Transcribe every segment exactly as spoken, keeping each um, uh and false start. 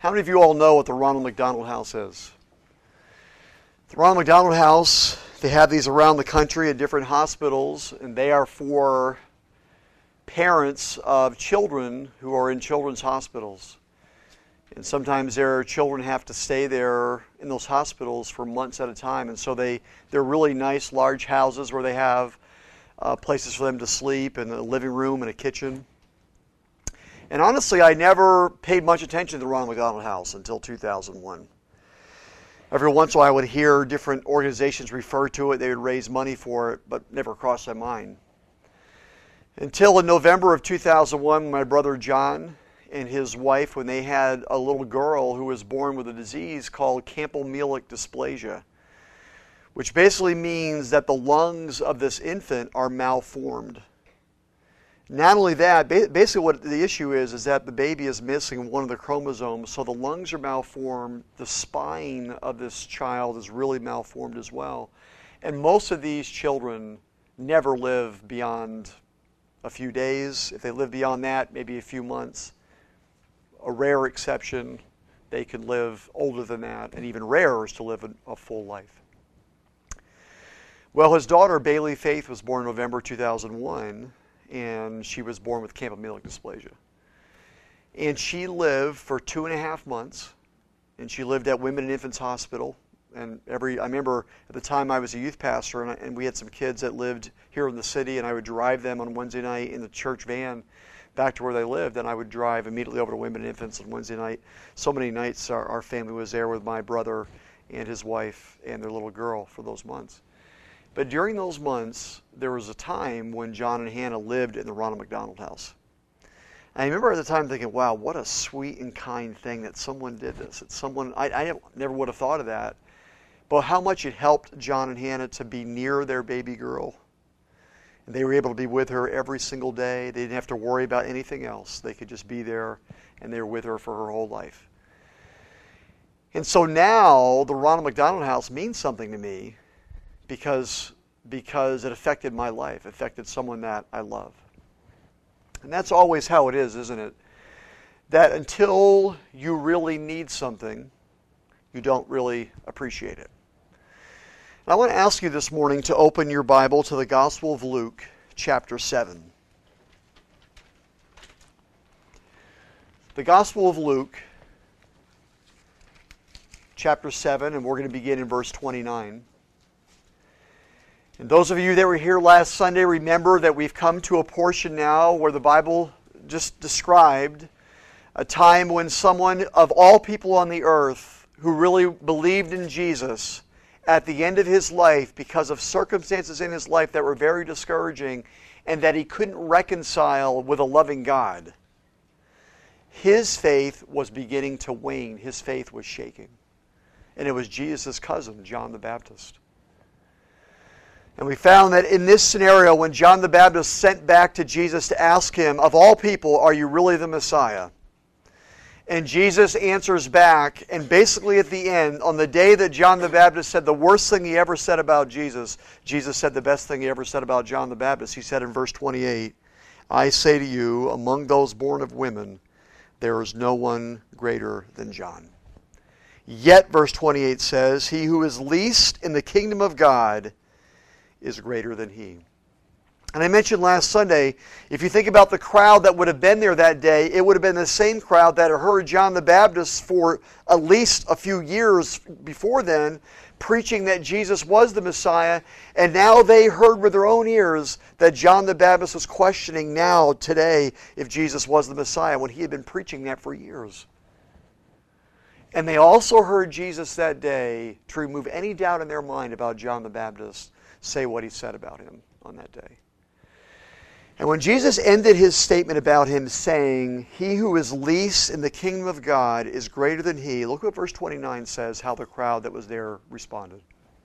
How many of you all know what the Ronald McDonald House is? The Ronald McDonald House, they have these around the country at different hospitals, and they are for parents of children who are in children's hospitals. And sometimes their children have to stay there in those hospitals for months at a time. And so they, they're really nice, large houses where they have uh, places for them to sleep and a living room and a kitchen. And honestly, I never paid much attention to the Ronald McDonald House until two thousand one. Every once in a while I would hear different organizations refer to it. They would raise money for it, but never crossed my mind. Until in November of two thousand one, my brother John and his wife, when they had a little girl who was born with a disease called Campbell-Meilich dysplasia, which basically means that the lungs of this infant are malformed. Not only that, basically what the issue is, is that the baby is missing one of the chromosomes, so the lungs are malformed, the spine of this child is really malformed as well. And most of these children never live beyond a few days. If they live beyond that, maybe a few months. A rare exception, they can live older than that, and even rarer is to live a full life. Well, his daughter, Bailey Faith, was born in November two thousand one, and she was born with Campbell-Meilich dysplasia. And she lived for two and a half months, and she lived at Women and Infants Hospital. And every, I remember at the time I was a youth pastor, and, I, and we had some kids that lived here in the city, and I would drive them on Wednesday night in the church van back to where they lived, and I would drive immediately over to Women and Infants on Wednesday night. So many nights our, our family was there with my brother and his wife and their little girl for those months. But during those months, there was a time when John and Hannah lived in the Ronald McDonald House. I remember at the time thinking, wow, what a sweet and kind thing that someone did this. That someone, I, I never would have thought of that. But how much it helped John and Hannah to be near their baby girl. And they were able to be with her every single day. They didn't have to worry about anything else. They could just be there, and they were with her for her whole life. And so now the Ronald McDonald House means something to me because, because it affected my life, affected someone that I love. And that's always how it is, isn't it? That until you really need something, you don't really appreciate it. And I want to ask you this morning to open your Bible to the Gospel of Luke, chapter seven. The Gospel of Luke, chapter seven, and we're going to begin in verse twenty-nine. And those of you that were here last Sunday, remember that we've come to a portion now where the Bible just described a time when someone of all people on the earth who really believed in Jesus at the end of his life, because of circumstances in his life that were very discouraging and that he couldn't reconcile with a loving God, his faith was beginning to wane. His faith was shaking. And it was Jesus' cousin, John the Baptist. And we found that in this scenario, when John the Baptist sent back to Jesus to ask him, of all people, are you really the Messiah? And Jesus answers back, and basically at the end, on the day that John the Baptist said the worst thing he ever said about Jesus, Jesus said the best thing he ever said about John the Baptist. He said in verse twenty-eight, I say to you, among those born of women, there is no one greater than John. Yet, verse twenty-eight says, he who is least in the kingdom of God is greater than he. And I mentioned last Sunday, if you think about the crowd that would have been there that day, it would have been the same crowd that had heard John the Baptist for at least a few years before then, preaching that Jesus was the Messiah, and now they heard with their own ears that John the Baptist was questioning now, today, if Jesus was the Messiah, when he had been preaching that for years. And they also heard Jesus that day, to remove any doubt in their mind about John the Baptist, say what he said about him on that day. And when Jesus ended his statement about him saying, he who is least in the kingdom of God is greater than he, look what verse twenty-nine says, how the crowd that was there responded.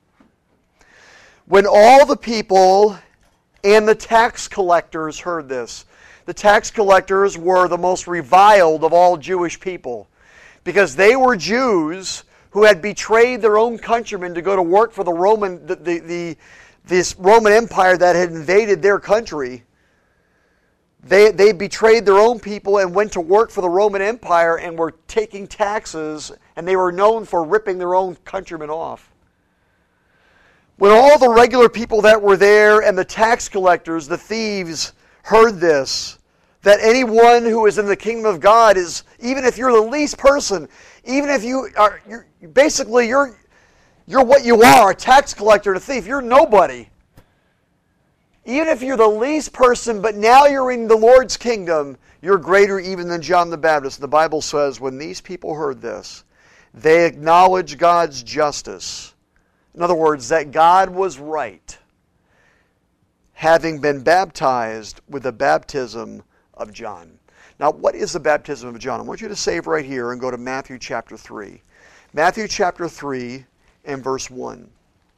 When all the people and the tax collectors heard this, the tax collectors were the most reviled of all Jewish people, because they were Jews who had betrayed their own countrymen to go to work for the Roman, the, the, the this Roman Empire that had invaded their country. They, they betrayed their own people and went to work for the Roman Empire and were taking taxes, and they were known for ripping their own countrymen off. When all the regular people that were there and the tax collectors, the thieves, heard this, that anyone who is in the kingdom of God is, even if you're the least person, even if you are, you're, basically you're, you're what you are, a tax collector and a thief, you're nobody. Even if you're the least person, but now you're in the Lord's kingdom, you're greater even than John the Baptist. The Bible says when these people heard this, they acknowledged God's justice. In other words, that God was right, having been baptized with the baptism of John. Now, what is the baptism of John? I want you to save right here and go to Matthew chapter three. Matthew chapter three and verse one.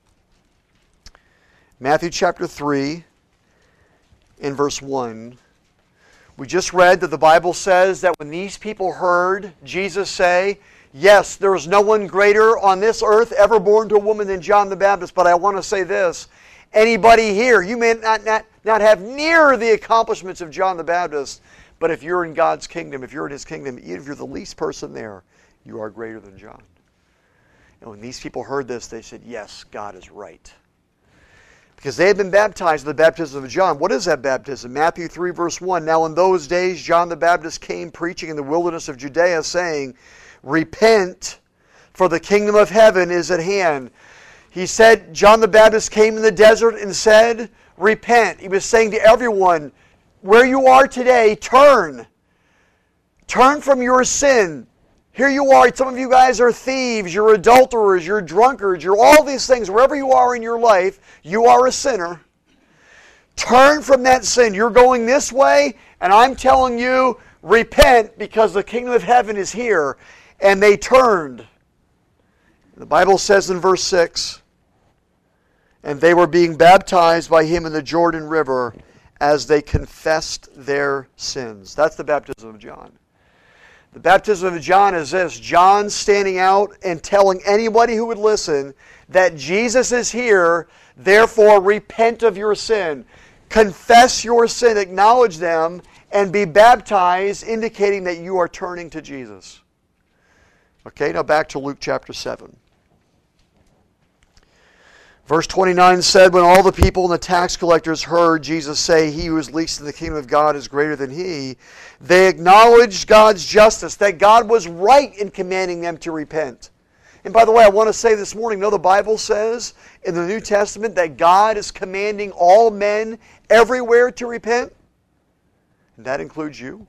Matthew chapter three in verse one, we just read that the Bible says that when these people heard Jesus say, yes, there is no one greater on this earth ever born to a woman than John the Baptist, but I want to say this, anybody here, you may not, not, not have near the accomplishments of John the Baptist, but if you're in God's kingdom, if you're in His kingdom, even if you're the least person there, you are greater than John. And when these people heard this, they said, yes, God is right. Because they had been baptized with the baptism of John. What is that baptism? Matthew three, verse one. Now in those days, John the Baptist came preaching in the wilderness of Judea, saying, repent, for the kingdom of heaven is at hand. He said, John the Baptist came in the desert and said, repent. He was saying to everyone, where you are today, turn. Turn from your sin. Here you are, some of you guys are thieves, you're adulterers, you're drunkards, you're all these things. Wherever you are in your life, you are a sinner. Turn from that sin. You're going this way, and I'm telling you, repent, because the kingdom of heaven is here. And they turned. The Bible says in verse six, and they were being baptized by him in the Jordan River as they confessed their sins. That's the baptism of John. The baptism of John is this, John standing out and telling anybody who would listen that Jesus is here, therefore repent of your sin. Confess your sin, acknowledge them, and be baptized, indicating that you are turning to Jesus. Okay, now back to Luke chapter seven. Verse twenty-nine said, when all the people and the tax collectors heard Jesus say, he who is least in the kingdom of God is greater than he, they acknowledged God's justice, that God was right in commanding them to repent. And by the way, I want to say this morning, no, the Bible says in the New Testament that God is commanding all men everywhere to repent. And that includes you.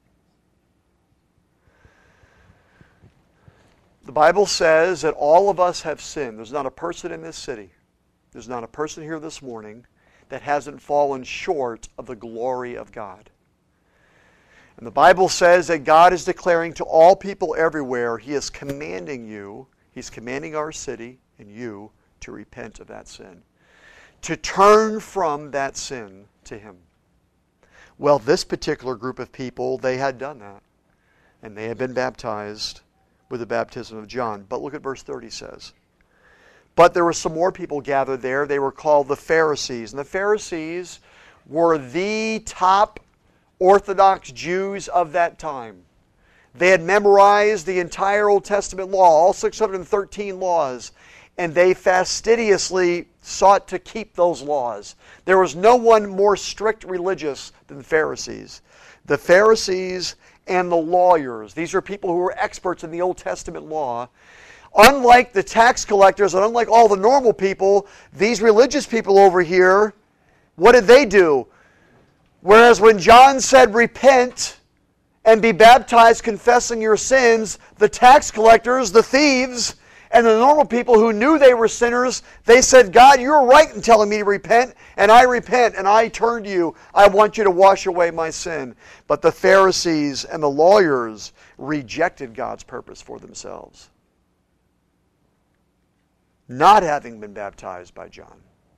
The Bible says that all of us have sinned. There's not a person in this city, there's not a person here this morning that hasn't fallen short of the glory of God. And the Bible says that God is declaring to all people everywhere, He is commanding you, He's commanding our city and you to repent of that sin. To turn from that sin to Him. Well, this particular group of people, they had done that. And they had been baptized with the baptism of John. But look at verse thirty says. But there were some more people gathered there. They were called the Pharisees. And the Pharisees were the top Orthodox Jews of that time. They had memorized the entire Old Testament law, all six hundred thirteen laws, and they fastidiously sought to keep those laws. There was no one more strict religious than the Pharisees. The Pharisees and the lawyers, these are people who were experts in the Old Testament law. Unlike the tax collectors and unlike all the normal people, these religious people over here, what did they do? Whereas when John said, repent and be baptized confessing your sins, the tax collectors, the thieves, and the normal people who knew they were sinners, they said, God, you're right in telling me to repent, and I repent, and I turn to you. I want you to wash away my sin. But the Pharisees and the lawyers rejected God's purpose for themselves, not having been baptized by John.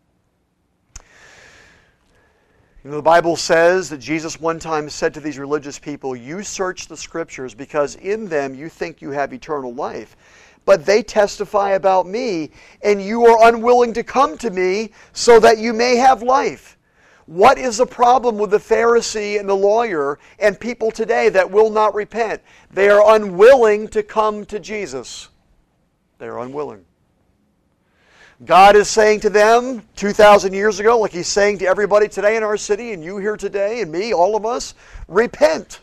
You know, the Bible says that Jesus one time said to these religious people, you search the Scriptures because in them you think you have eternal life. But they testify about me, and you are unwilling to come to me so that you may have life. What is the problem with the Pharisee and the lawyer and people today that will not repent? They are unwilling to come to Jesus. They are unwilling. God is saying to them two thousand years ago, like He's saying to everybody today in our city, and you here today, and me, all of us, repent.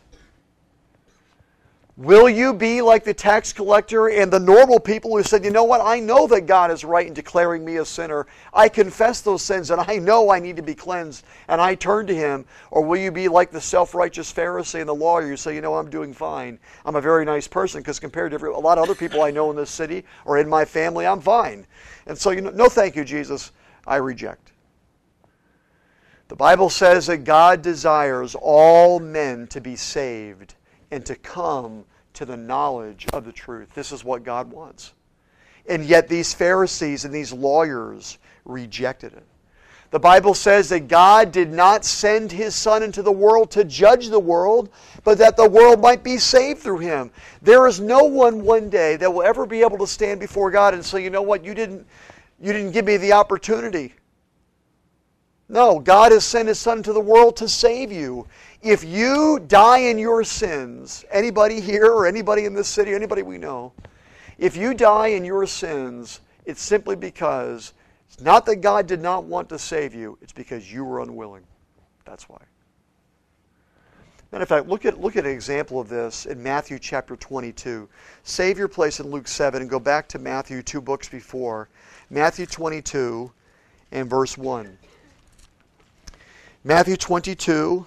Will you be like the tax collector and the normal people who said, you know what, I know that God is right in declaring me a sinner. I confess those sins and I know I need to be cleansed and I turn to Him. Or will you be like the self-righteous Pharisee and the lawyer who say, you know, I'm doing fine. I'm a very nice person because compared to every, a lot of other people I know in this city or in my family, I'm fine. And so, you know, no thank you, Jesus, I reject. The Bible says that God desires all men to be saved and to come to the knowledge of the truth. This is what God wants. And yet these Pharisees and these lawyers rejected it. The Bible says that God did not send His Son into the world to judge the world, but that the world might be saved through Him. There is no one one day that will ever be able to stand before God and say, you know what, you didn't, you didn't give me the opportunity. No, God has sent His Son into the world to save you. If you die in your sins, anybody here or anybody in this city, anybody we know, if you die in your sins, it's simply because it's not that God did not want to save you, it's because you were unwilling. That's why. Matter of fact, look at, look at an example of this in Matthew chapter twenty-two. Save your place in Luke seven and go back to Matthew two books before. Matthew twenty-two and verse one. Matthew twenty-two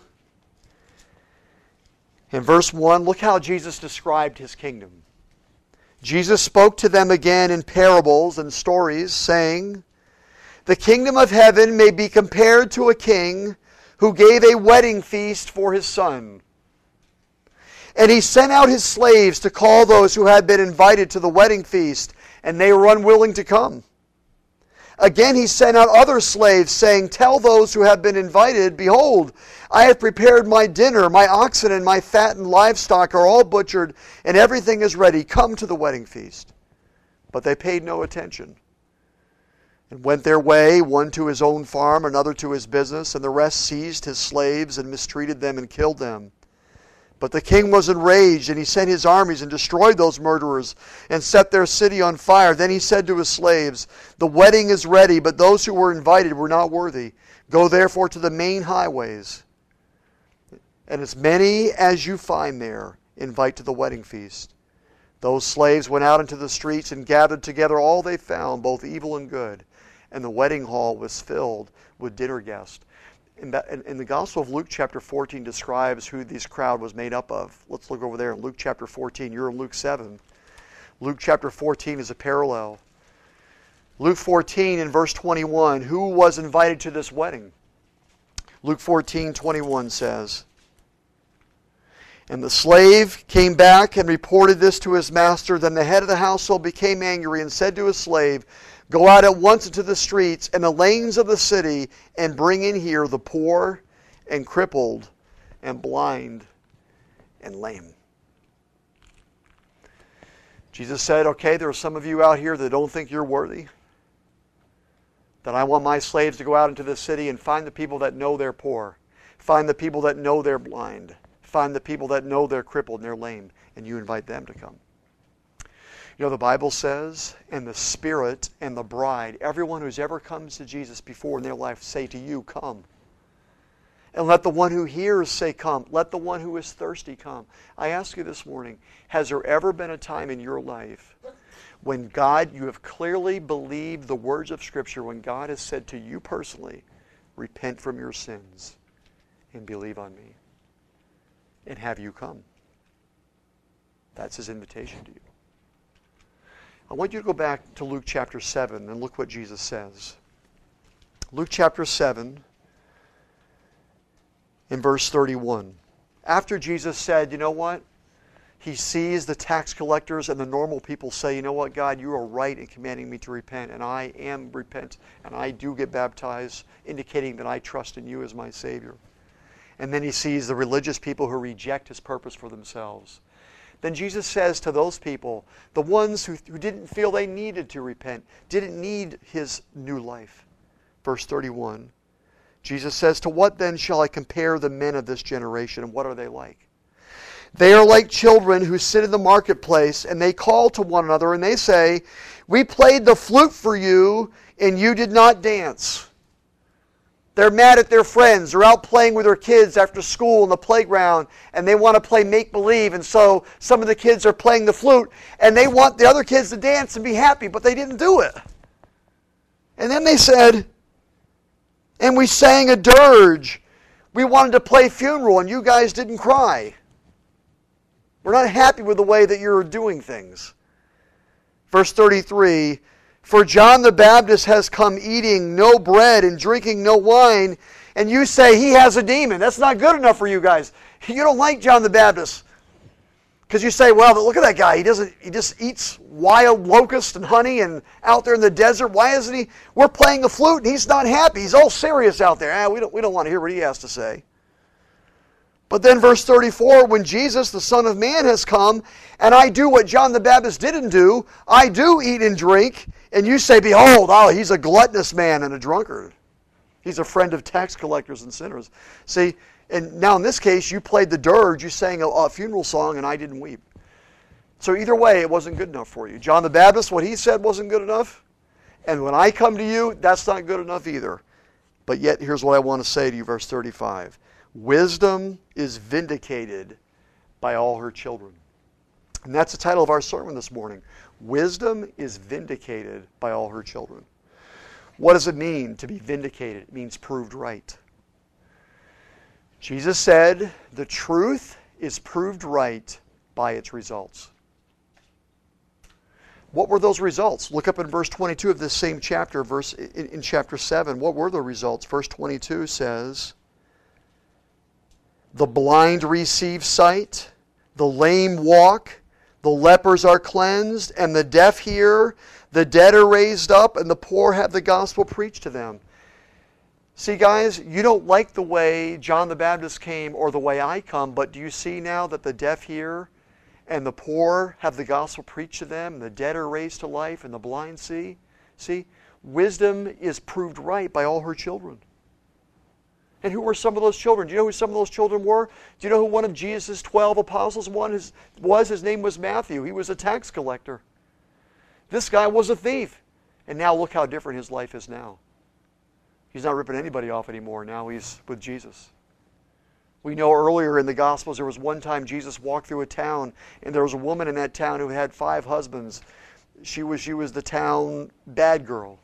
and verse one, look how Jesus described His kingdom. Jesus spoke to them again in parables and stories, saying, the kingdom of heaven may be compared to a king who gave a wedding feast for his son. And he sent out his slaves to call those who had been invited to the wedding feast, and they were unwilling to come. Again he sent out other slaves, saying, tell those who have been invited, behold, I have prepared my dinner, my oxen and my fattened livestock are all butchered, and everything is ready. Come to the wedding feast. But they paid no attention, and went their way, one to his own farm, another to his business, and the rest seized his slaves and mistreated them and killed them. But the king was enraged, and he sent his armies and destroyed those murderers and set their city on fire. Then he said to his slaves, the wedding is ready, but those who were invited were not worthy. Go therefore to the main highways, and as many as you find there, invite to the wedding feast. Those slaves went out into the streets and gathered together all they found, both evil and good, and the wedding hall was filled with dinner guests. In, that, in, in the Gospel of Luke chapter fourteen describes who this crowd was made up of. Let's look over there in Luke chapter fourteen. You're in Luke seven. Luke chapter fourteen is a parallel. Luke fourteen in verse twenty-one, who was invited to this wedding? Luke fourteen twenty-one says, and the slave came back and reported this to his master. Then the head of the household became angry and said to his slave, go out at once into the streets and the lanes of the city and bring in here the poor and crippled and blind and lame. Jesus said, okay, there are some of you out here that don't think you're worthy. That I want my slaves to go out into the city and find the people that know they're poor. Find the people that know they're blind. Find the people that know they're crippled and they're lame. And you invite them to come. You know, the Bible says, and the Spirit and the bride, everyone who's ever comes to Jesus before in their life, say to you, come. And let the one who hears say, come. Let the one who is thirsty come. I ask you this morning, has there ever been a time in your life when God, you have clearly believed the words of Scripture, when God has said to you personally, repent from your sins and believe on me? And have you come? That's His invitation to you. I want you to go back to Luke chapter seven and look what Jesus says. Luke chapter seven in verse thirty-one. After Jesus said, you know what? He sees the tax collectors and the normal people say, you know what, God, you are right in commanding me to repent, and I am repent, and I do get baptized, indicating that I trust in you as my Savior. And then he sees the religious people who reject his purpose for themselves. Then Jesus says to those people, the ones who, who didn't feel they needed to repent, didn't need his new life. Verse thirty-one, Jesus says, to what then shall I compare the men of this generation, and what are they like? They are like children who sit in the marketplace, and they call to one another, and they say, we played the flute for you, and you did not dance. They're mad at their friends. They're out playing with their kids after school in the playground, and they want to play make-believe, and so some of the kids are playing the flute, and they want the other kids to dance and be happy, but they didn't do it. And then they said, and we sang a dirge. We wanted to play funeral, and you guys didn't cry. We're not happy with the way that you're doing things. Verse thirty-three, for John the Baptist has come eating no bread and drinking no wine, and you say he has a demon. That's not good enough for you guys. You don't like John the Baptist. Because you say, well, look at that guy. He doesn't. He just eats wild locusts and honey and out there in the desert. Why isn't he? We're playing the flute and he's not happy. He's all serious out there. Ah, we don't, we don't want to hear what he has to say. But then verse thirty-four, when Jesus, the Son of Man, has come, and I do what John the Baptist didn't do, I do eat and drink, and you say, behold, oh, he's a gluttonous man and a drunkard. He's a friend of tax collectors and sinners. See, and now in this case, you played the dirge, you sang a, a funeral song, and I didn't weep. So either way, it wasn't good enough for you. John the Baptist, what he said wasn't good enough, and when I come to you, that's not good enough either. But yet, here's what I want to say to you, verse thirty-five. Wisdom is vindicated by all her children. And that's the title of our sermon this morning. Wisdom is vindicated by all her children. What does it mean to be vindicated? It means proved right. Jesus said, the truth is proved right by its results. What were those results? Look up in verse twenty-two of this same chapter, verse in, in chapter seven. What were the results? Verse twenty-two says, the blind receive sight, the lame walk, the lepers are cleansed, and the deaf hear, the dead are raised up, and the poor have the gospel preached to them. See, guys, you don't like the way John the Baptist came or the way I come, but do you see now that the deaf hear, and the poor have the gospel preached to them, and the dead are raised to life, and the blind see? See, wisdom is proved right by all her children. And who were some of those children? Do you know who some of those children were? Do you know who one of Jesus' twelve apostles one was? His name was Matthew. He was a tax collector. This guy was a thief. And now look how different his life is now. He's not ripping anybody off anymore. Now he's with Jesus. We know earlier in the Gospels there was one time Jesus walked through a town, and there was a woman in that town who had five husbands. She was, she was the town bad girl.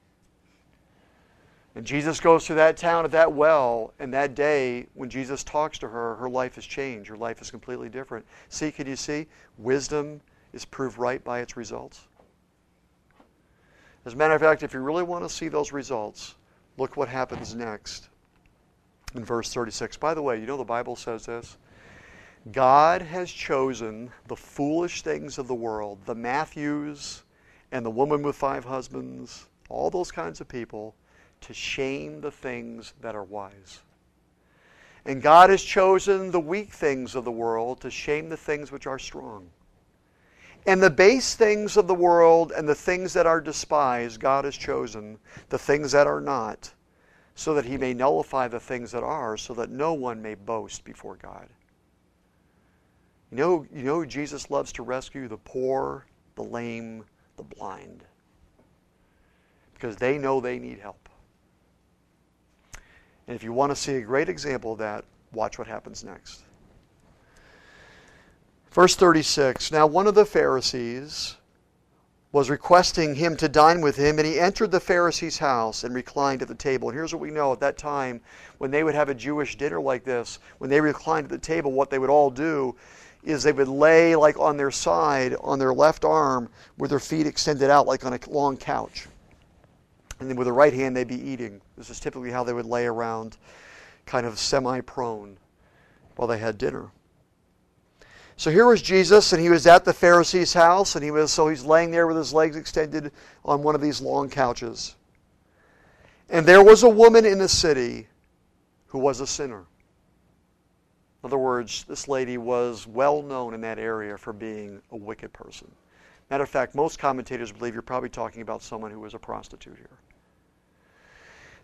And Jesus goes to that town at that well, and that day, when Jesus talks to her, her life has changed. Her life is completely different. See, can you see? Wisdom is proved right by its results. As a matter of fact, if you really want to see those results, look what happens next in verse thirty-six. By the way, you know the Bible says this? God has chosen the foolish things of the world, the Matthews and the woman with five husbands, all those kinds of people, to shame the things that are wise. And God has chosen the weak things of the world to shame the things which are strong. And the base things of the world and the things that are despised, God has chosen the things that are not, so that he may nullify the things that are, so that no one may boast before God. You know, you know who Jesus loves to rescue? The poor, the lame, the blind. Because they know they need help. And if you want to see a great example of that, watch what happens next. Verse thirty-six, now one of the Pharisees was requesting him to dine with him, and he entered the Pharisee's house and reclined at the table. And here's what we know. At that time, when they would have a Jewish dinner like this, when they reclined at the table, what they would all do is they would lay like on their side, on their left arm, with their feet extended out like on a long couch. And then with the right hand, they'd be eating. This is typically how they would lay around, kind of semi-prone, while they had dinner. So here was Jesus, and he was at the Pharisee's house, and he was so he's laying there with his legs extended on one of these long couches. And there was a woman in the city who was a sinner. In other words, this lady was well known in that area for being a wicked person. Matter of fact, most commentators believe you're probably talking about someone who was a prostitute here.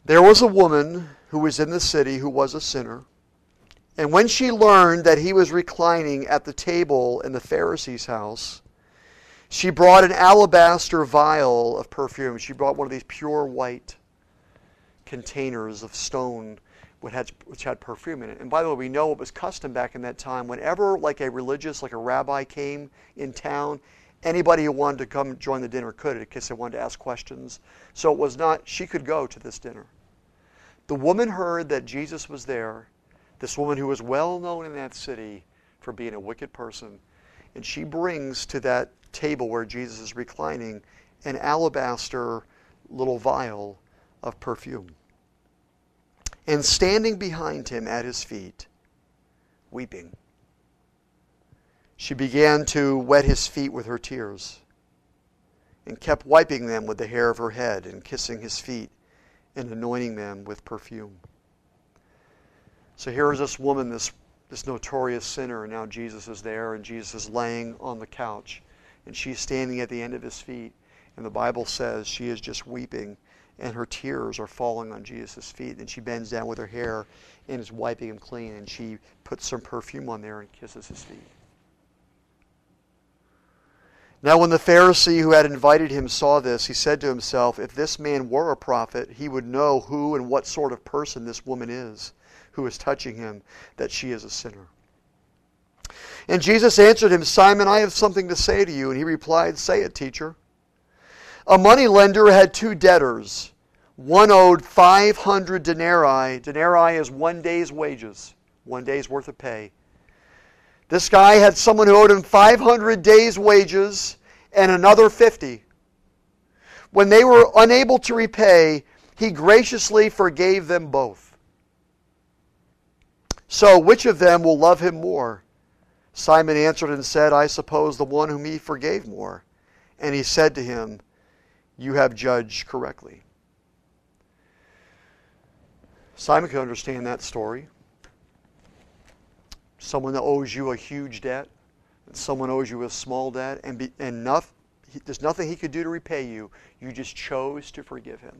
There was a woman who was in the city who was a sinner. And when she learned that he was reclining at the table in the Pharisee's house, she brought an alabaster vial of perfume. She brought one of these pure white containers of stone which had, which had perfume in it. And by the way, we know it was custom back in that time. Whenever like a religious, like a rabbi came in town, anybody who wanted to come join the dinner could, in case they wanted to ask questions. So it was not, she could go to this dinner. The woman heard that Jesus was there, this woman who was well known in that city for being a wicked person, and she brings to that table where Jesus is reclining an alabaster little vial of perfume. And standing behind him at his feet, weeping, she began to wet his feet with her tears and kept wiping them with the hair of her head and kissing his feet and anointing them with perfume. So here is this woman, this, this notorious sinner, and now Jesus is there, and Jesus is laying on the couch, and she's standing at the end of his feet, and the Bible says she is just weeping, and her tears are falling on Jesus' feet, and she bends down with her hair and is wiping him clean, and she puts some perfume on there and kisses his feet. Now when the Pharisee who had invited him saw this, he said to himself, if this man were a prophet, he would know who and what sort of person this woman is, who is touching him, that she is a sinner. And Jesus answered him, Simon, I have something to say to you. And he replied, say it, teacher. A moneylender had two debtors. One owed five hundred denarii. Denarii is one day's wages, one day's worth of pay. This guy had someone who owed him five hundred days' wages and another fifty. When they were unable to repay, he graciously forgave them both. So which of them will love him more? Simon answered and said, I suppose the one whom he forgave more. And he said to him, you have judged correctly. Simon could understand that story. Someone that owes you a huge debt, and someone owes you a small debt, and, be, and enough, he, there's nothing he could do to repay you. You just chose to forgive him.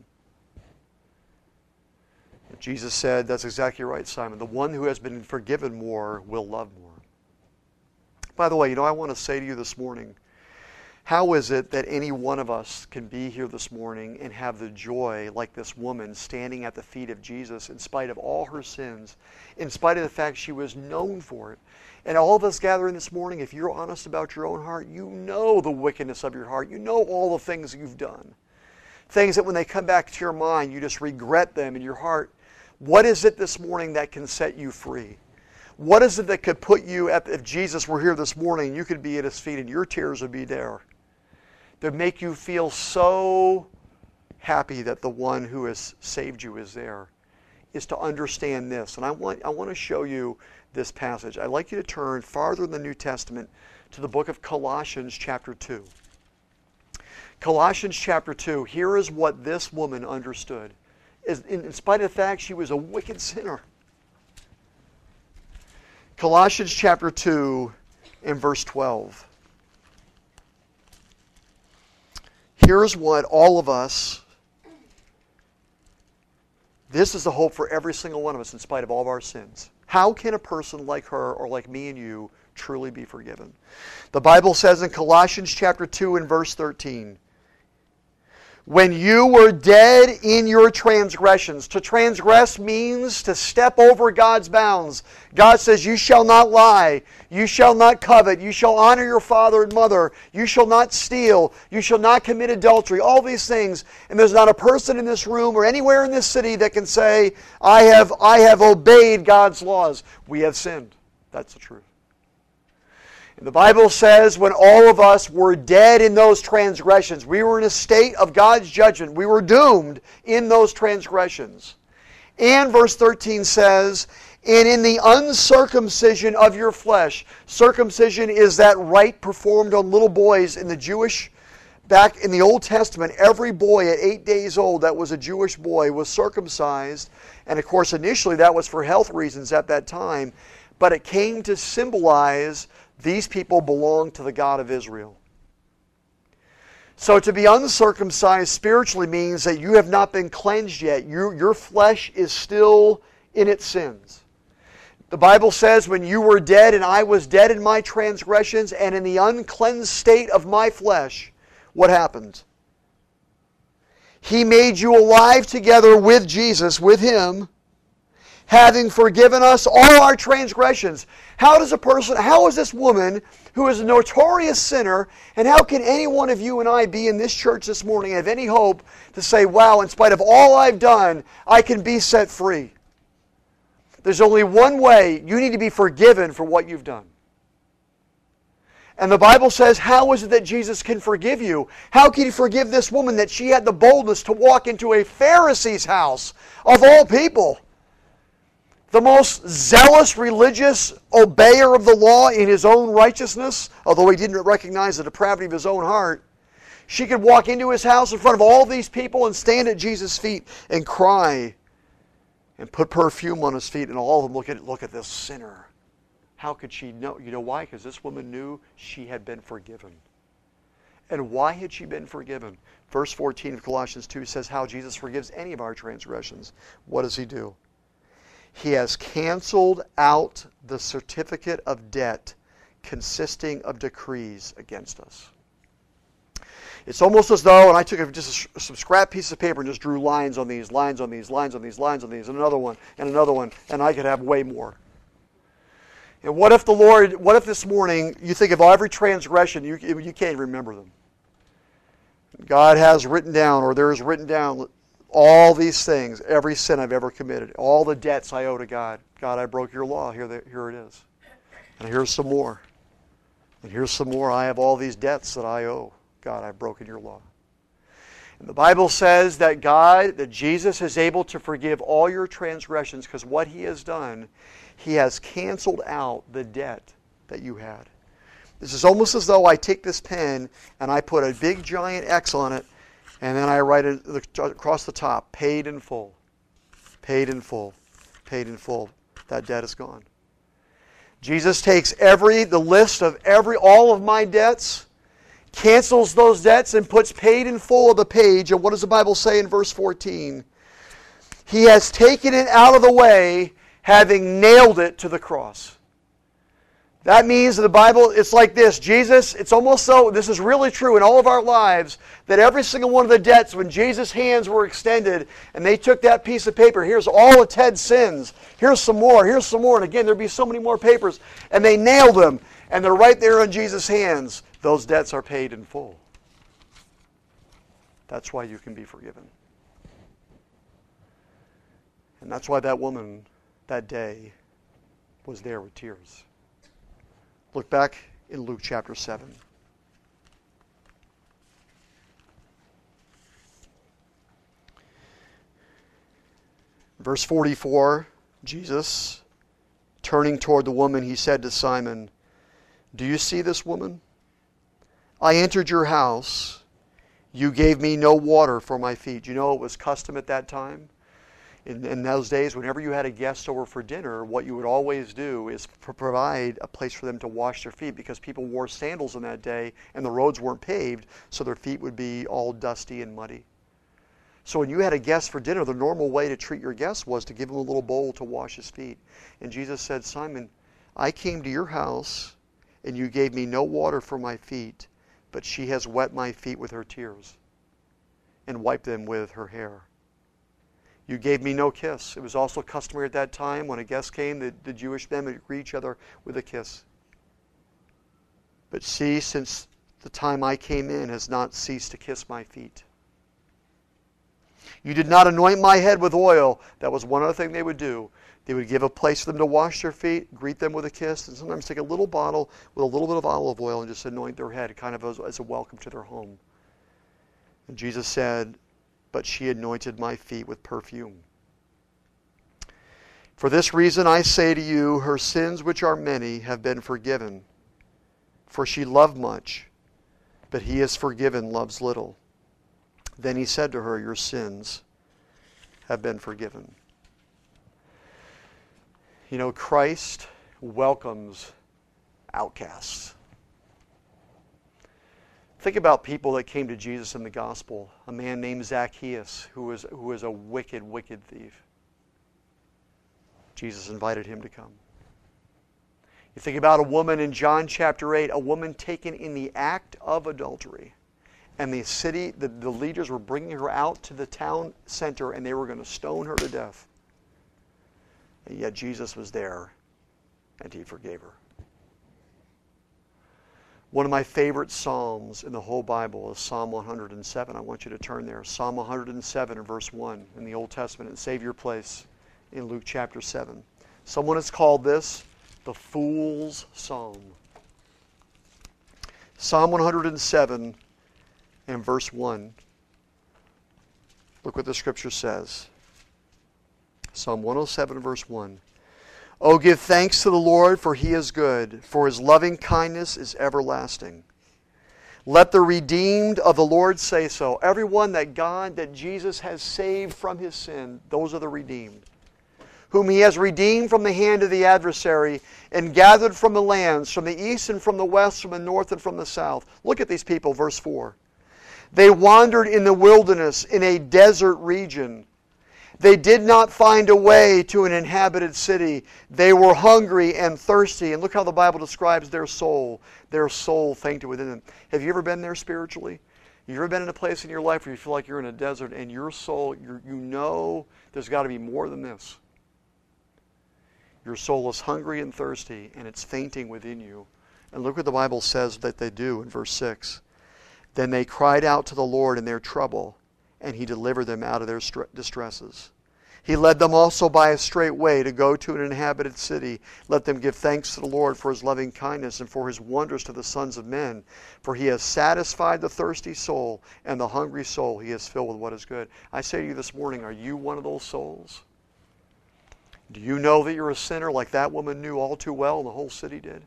And Jesus said, that's exactly right, Simon. The one who has been forgiven more will love more. By the way, you know, I want to say to you this morning, how is it that any one of us can be here this morning and have the joy like this woman standing at the feet of Jesus in spite of all her sins, in spite of the fact she was known for it? And all of us gathering this morning, if you're honest about your own heart, you know the wickedness of your heart. You know all the things you've done. Things that when they come back to your mind, you just regret them in your heart. What is it this morning that can set you free? What is it that could put you, at, if Jesus were here this morning, you could be at his feet and your tears would be there? That make you feel so happy that the one who has saved you is there, is to understand this. And I want, I want to show you this passage. I'd like you to turn farther in the New Testament to the book of Colossians chapter two. Colossians chapter two, here is what this woman understood. In, in spite of the fact she was a wicked sinner. Colossians chapter two and verse twelve. Here's what all of us, this is the hope for every single one of us in spite of all of our sins. How can a person like her or like me and you truly be forgiven? The Bible says in Colossians chapter two and verse thirteen, when you were dead in your transgressions. To transgress means to step over God's bounds. God says, you shall not lie. You shall not covet. You shall honor your father and mother. You shall not steal. You shall not commit adultery. All these things. And there's not a person in this room or anywhere in this city that can say, I have, I have obeyed God's laws. We have sinned. That's the truth. And the Bible says when all of us were dead in those transgressions, we were in a state of God's judgment. We were doomed in those transgressions. And verse thirteen says, and in the uncircumcision of your flesh. Circumcision is that rite performed on little boys in the Jewish, back in the Old Testament, every boy at eight days old that was a Jewish boy was circumcised. And of course, initially that was for health reasons at that time. But it came to symbolize these people belong to the God of Israel. So to be uncircumcised spiritually means that you have not been cleansed yet. You, your flesh is still in its sins. The Bible says, when you were dead and I was dead in my transgressions and in the uncleansed state of my flesh, what happened? He made you alive together with Jesus, with Him, having forgiven us all our transgressions. How does a person, how is this woman who is a notorious sinner, and how can any one of you and I be in this church this morning and have any hope to say, wow, in spite of all I've done, I can be set free? There's only one way. You need to be forgiven for what you've done. And the Bible says, how is it that Jesus can forgive you? How can He forgive this woman that she had the boldness to walk into a Pharisee's house, of all people? The most zealous, religious obeyer of the law in his own righteousness, although he didn't recognize the depravity of his own heart. She could walk into his house in front of all these people and stand at Jesus' feet and cry and put perfume on His feet, and all of them look at look at this sinner. How could she know? You know why? Because this woman knew she had been forgiven. And why had she been forgiven? Verse fourteen of Colossians two says how Jesus forgives any of our transgressions. What does He do? He has canceled out the certificate of debt consisting of decrees against us. It's almost as though, and I took a, just a, some scrap piece of paper and just drew lines on these, lines on these, lines on these, lines on these, and another one, and another one, and I could have way more. And what if the Lord, what if this morning you think of every transgression, you, you can't remember them. God has written down, or there is written down, all these things, every sin I've ever committed, all the debts I owe to God. God, I broke your law. Here, here it is. And here's some more. And here's some more. I have all these debts that I owe. God, I've broken your law. And the Bible says that God, that Jesus is able to forgive all your transgressions because what He has done, He has canceled out the debt that you had. This is almost as though I take this pen and I put a big giant X on it, and then I write it across the top, paid in full. Paid in full. Paid in full. That debt is gone. Jesus takes every, the list of every, all of my debts, cancels those debts, and puts paid in full of the page. And what does the Bible say in verse fourteen? He has taken it out of the way, having nailed it to the cross. That means the Bible, it's like this. Jesus, it's almost so, this is really true in all of our lives, that every single one of the debts, when Jesus' hands were extended and they took that piece of paper, here's all of Ted's sins, here's some more, here's some more, and again, there'd be so many more papers, and they nailed them, and they're right there in Jesus' hands. Those debts are paid in full. That's why you can be forgiven. And that's why that woman that day was there with tears. Look back in Luke chapter seven. Verse forty-four, Jesus, turning toward the woman, He said to Simon, "Do you see this woman? I entered your house. You gave me no water for my feet." You know, it was custom at that time. In, in those days, whenever you had a guest over for dinner, what you would always do is pr- provide a place for them to wash their feet, because people wore sandals in that day and the roads weren't paved, so their feet would be all dusty and muddy. So when you had a guest for dinner, the normal way to treat your guest was to give him a little bowl to wash his feet. And Jesus said, "Simon, I came to your house and you gave me no water for my feet, but she has wet my feet with her tears and wiped them with her hair. You gave me no kiss." It was also customary at that time when a guest came, the, the Jewish men would greet each other with a kiss. "But she, since the time I came in, has not ceased to kiss my feet. You did not anoint my head with oil." That was one other thing they would do. They would give a place for them to wash their feet, greet them with a kiss, and sometimes take a little bottle with a little bit of olive oil and just anoint their head, kind of as, as a welcome to their home. And Jesus said, "But she anointed my feet with perfume. For this reason I say to you, her sins, which are many, have been forgiven. For she loved much, but he is forgiven loves little." Then He said to her, "Your sins have been forgiven." You know, Christ welcomes outcasts. Think about people that came to Jesus in the gospel. A man named Zacchaeus, who was, who was a wicked, wicked thief. Jesus invited him to come. You think about a woman in John chapter eight, a woman taken in the act of adultery. And the city, the, the leaders were bringing her out to the town center and they were going to stone her to death. And yet Jesus was there and he forgave her. One of my favorite psalms in the whole Bible is Psalm one hundred seven. I want you to turn there. Psalm one hundred seven and verse one in the Old Testament, and save your place in Luke chapter seven. Someone has called this the Fool's Psalm. Psalm one hundred seven and verse one. Look what the Scripture says. Psalm one oh seven verse one. Oh, give thanks to the Lord, for He is good, for His loving kindness is everlasting. Let the redeemed of the Lord say so. Everyone that God, that Jesus has saved from his sin, those are the redeemed. Whom He has redeemed from the hand of the adversary and gathered from the lands, from the east and from the west, from the north and from the south. Look at these people, verse four. They wandered in the wilderness, in a desert region. They did not find a way to an inhabited city. They were hungry and thirsty. And look how the Bible describes their soul. Their soul fainted within them. Have you ever been there spiritually? Have you ever been in a place in your life where you feel like you're in a desert and your soul, you're, you know there's got to be more than this? Your soul is hungry and thirsty and it's fainting within you. And look what the Bible says that they do in verse six. Then they cried out to the Lord in their trouble, and He delivered them out of their distresses. He led them also by a straight way to go to an inhabited city. Let them give thanks to the Lord for His loving kindness and for His wonders to the sons of men. For He has satisfied the thirsty soul, and the hungry soul He has filled with what is good. I say to you this morning, are you one of those souls? Do you know that you're a sinner like that woman knew all too well and the whole city did?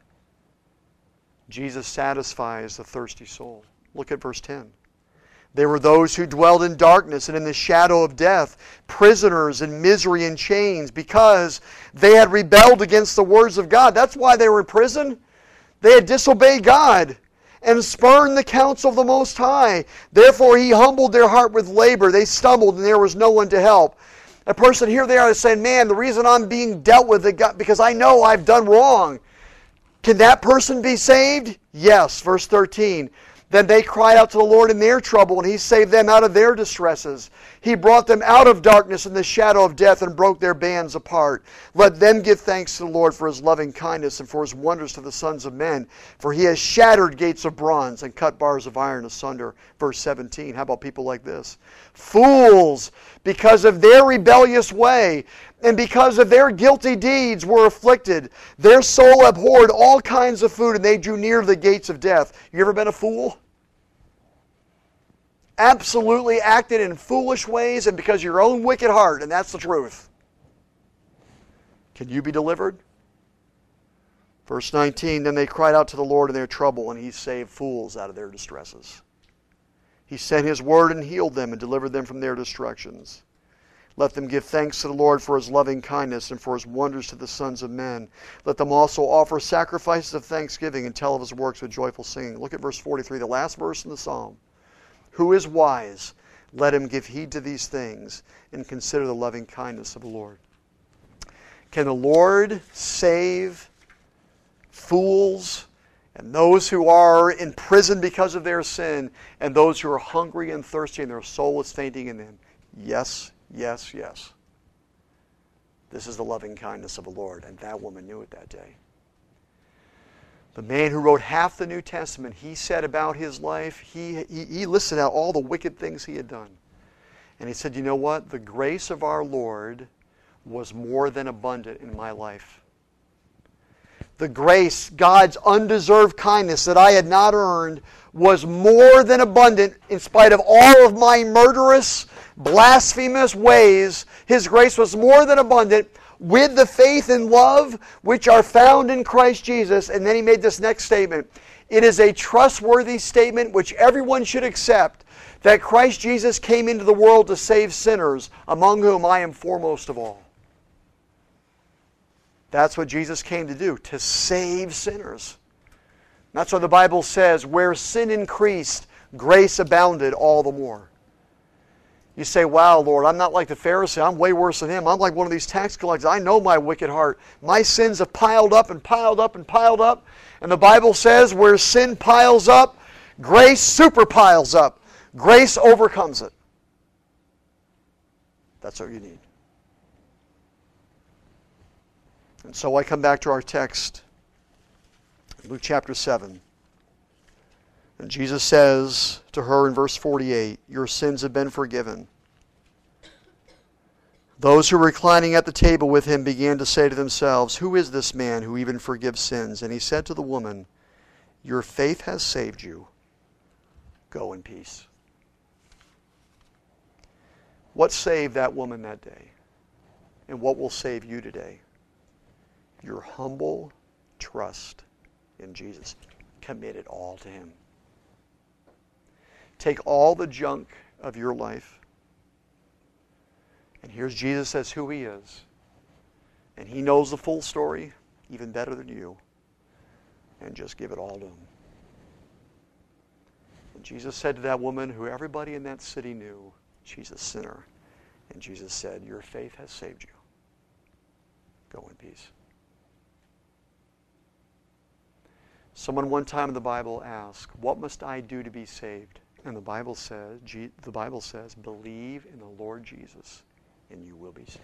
Jesus satisfies the thirsty soul. Look at verse ten. There were those who dwelled in darkness and in the shadow of death, prisoners in misery and chains, because they had rebelled against the words of God. That's why they were in prison. They had disobeyed God and spurned the counsel of the Most High. Therefore He humbled their heart with labor. They stumbled and there was no one to help. A person here they are saying, man, the reason I'm being dealt with is because I know I've done wrong. Can that person be saved? Yes. Verse thirteen. Then they cried out to the Lord in their trouble, and He saved them out of their distresses. He brought them out of darkness and the shadow of death and broke their bands apart. Let them give thanks to the Lord for His loving kindness and for His wonders to the sons of men. For He has shattered gates of bronze and cut bars of iron asunder. Verse seventeen. How about people like this? Fools, because of their rebellious way and because of their guilty deeds were afflicted. Their soul abhorred all kinds of food, and they drew near to the gates of death. You ever been a fool? Absolutely acted in foolish ways and because of your own wicked heart, and that's the truth. Can you be delivered? Verse nineteen, then they cried out to the Lord in their trouble, and He saved fools out of their distresses. He sent His word and healed them and delivered them from their destructions. Let them give thanks to the Lord for His loving kindness and for His wonders to the sons of men. Let them also offer sacrifices of thanksgiving and tell of His works with joyful singing. Look at verse forty-three, the last verse in the psalm. Who is wise? Let him give heed to these things and consider the loving kindness of the Lord. Can the Lord save fools and those who are in prison because of their sin and those who are hungry and thirsty and their soul is fainting in them? Yes, yes, yes. This is the loving kindness of the Lord, and that woman knew it that day. The man who wrote half the New Testament, he said about his life, he, he, he listed out all the wicked things he had done. And he said, you know what? The grace of our Lord was more than abundant in my life. The grace, God's undeserved kindness that I had not earned, was more than abundant in spite of all of my murderous, blasphemous ways. His grace was more than abundant with the faith and love which are found in Christ Jesus. And then he made this next statement. It is a trustworthy statement which everyone should accept, that Christ Jesus came into the world to save sinners, among whom I am foremost of all. That's what Jesus came to do, to save sinners. That's why the Bible says, where sin increased, grace abounded all the more. You say, wow, Lord, I'm not like the Pharisee. I'm way worse than him. I'm like one of these tax collectors. I know my wicked heart. My sins have piled up and piled up and piled up. And the Bible says where sin piles up, grace super piles up. Grace overcomes it. That's what you need. And so I come back to our text, Luke chapter seven. And Jesus says to her in verse forty-eight, your sins have been forgiven. Those who were reclining at the table with him began to say to themselves, who is this man who even forgives sins? And he said to the woman, your faith has saved you. Go in peace. What saved that woman that day? And what will save you today? Your humble trust in Jesus. Commit it all to him. Take all the junk of your life. And here's Jesus says who he is. And he knows the full story even better than you. And just give it all to him. And Jesus said to that woman who everybody in that city knew, she's a sinner. And Jesus said, your faith has saved you. Go in peace. Someone one time in the Bible asked, what must I do to be saved? And the Bible says, the Bible says, believe in the Lord Jesus and you will be saved.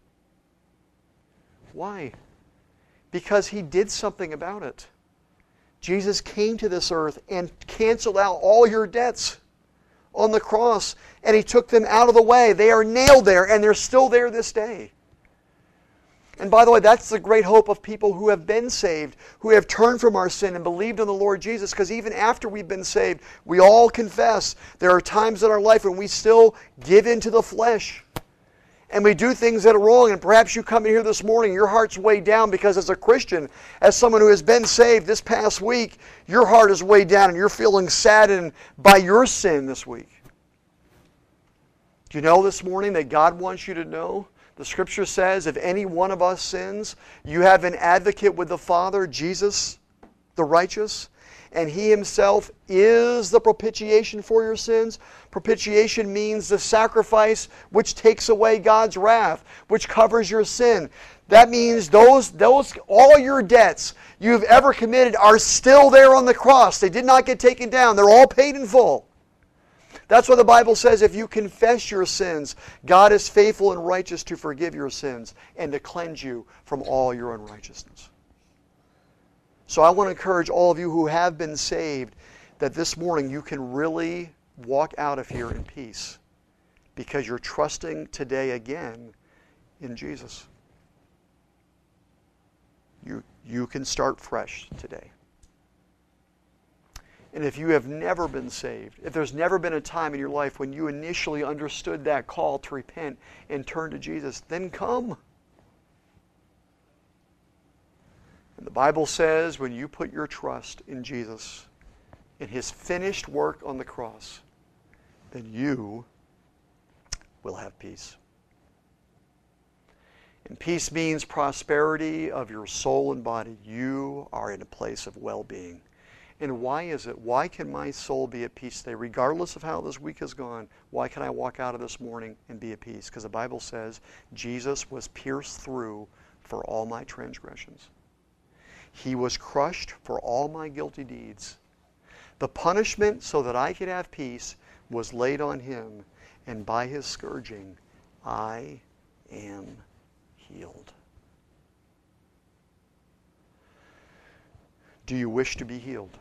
Why? Because he did something about it. Jesus came to this earth and canceled out all your debts on the cross, and he took them out of the way. They are nailed there, and they're still there this day. And by the way, that's the great hope of people who have been saved, who have turned from our sin and believed in the Lord Jesus, because even after we've been saved, we all confess there are times in our life when we still give into the flesh. And we do things that are wrong, and perhaps you come in here this morning, your heart's weighed down because as a Christian, as someone who has been saved this past week, your heart is weighed down and you're feeling saddened by your sin this week. Do you know this morning that God wants you to know? The Scripture says if any one of us sins, you have an advocate with the Father, Jesus, the righteous, and he himself is the propitiation for your sins. Propitiation means the sacrifice which takes away God's wrath, which covers your sin. That means those, those, all your debts you've ever committed are still there on the cross. They did not get taken down. They're all paid in full. That's why the Bible says if you confess your sins, God is faithful and righteous to forgive your sins and to cleanse you from all your unrighteousness. So I want to encourage all of you who have been saved that this morning you can really walk out of here in peace because you're trusting today again in Jesus. You, you can start fresh today. And if you have never been saved, if there's never been a time in your life when you initially understood that call to repent and turn to Jesus, then come. And the Bible says when you put your trust in Jesus, in his finished work on the cross, then you will have peace. And peace means prosperity of your soul and body. You are in a place of well-being. And why is it? Why can my soul be at peace today? Regardless of how this week has gone, why can I walk out of this morning and be at peace? Because the Bible says Jesus was pierced through for all my transgressions. He was crushed for all my guilty deeds. The punishment so that I could have peace was laid on him, and by his scourging, I am healed. Do you wish to be healed?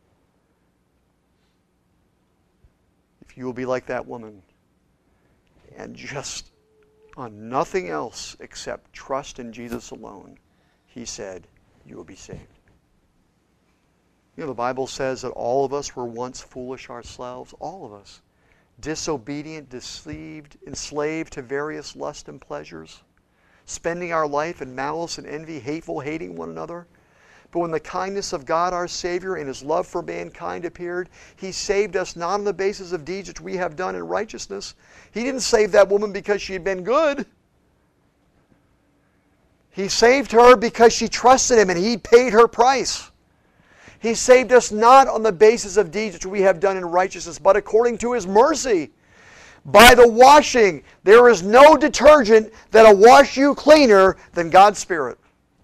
If you will be like that woman and just on nothing else except trust in Jesus alone, he said, you will be saved. You know, the Bible says that all of us were once foolish ourselves, all of us, disobedient, deceived, enslaved to various lusts and pleasures, spending our life in malice and envy, hateful, hating one another. But when the kindness of God our Savior and his love for mankind appeared, he saved us not on the basis of deeds which we have done in righteousness. He didn't save that woman because she had been good. He saved her because she trusted him and he paid her price. He saved us not on the basis of deeds which we have done in righteousness, but according to His mercy. By the washing, there is no detergent that'll wash you cleaner than God's Spirit.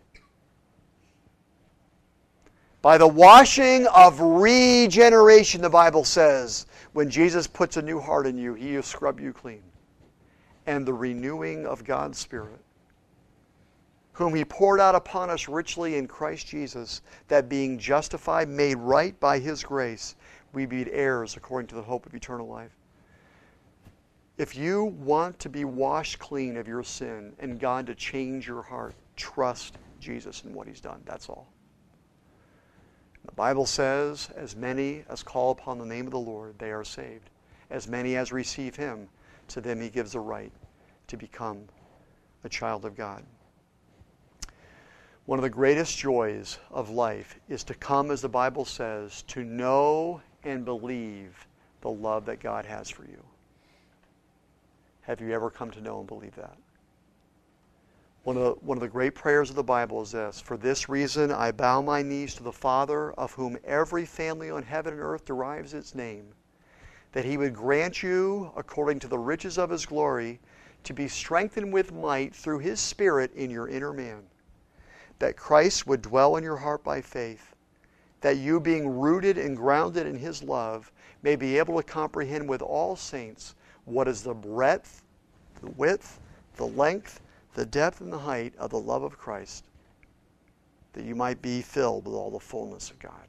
By the washing of regeneration, the Bible says, when Jesus puts a new heart in you, He will scrub you clean. And the renewing of God's Spirit, whom He poured out upon us richly in Christ Jesus, that being justified, made right by His grace, we be heirs according to the hope of eternal life. If you want to be washed clean of your sin and God to change your heart, trust Jesus and what He's done. That's all. The Bible says, as many as call upon the name of the Lord, they are saved. As many as receive Him, to them He gives a right to become a child of God. One of the greatest joys of life is to come, as the Bible says, to know and believe the love that God has for you. Have you ever come to know and believe that? One of, the, one of the great prayers of the Bible is this: for this reason I bow my knees to the Father, of whom every family on heaven and earth derives its name, that He would grant you, according to the riches of His glory, to be strengthened with might through His Spirit in your inner man, that Christ would dwell in your heart by faith, that you, being rooted and grounded in His love, may be able to comprehend with all saints what is the breadth, the width, the length, the depth, and the height of the love of Christ, that you might be filled with all the fullness of God.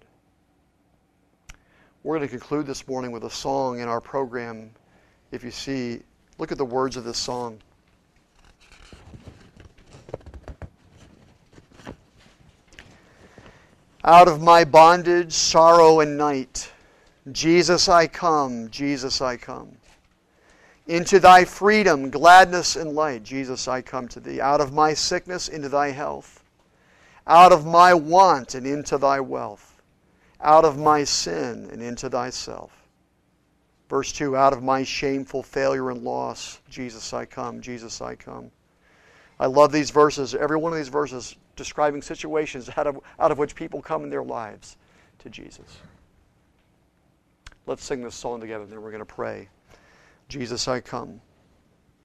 We're going to conclude this morning with a song in our program. If you see, look at the words of this song. Out of my bondage, sorrow, and night, Jesus I come, Jesus I come. Into thy freedom, gladness, and light, Jesus I come to thee. Out of my sickness, into thy health. Out of my want, and into thy wealth. Out of my sin, and into thyself. Verse two, out of my shameful failure and loss, Jesus I come, Jesus I come. I love these verses. Every one of these verses describing situations out of, out of which people come in their lives to Jesus. Let's sing this song together, and then we're going to pray. Jesus, I come.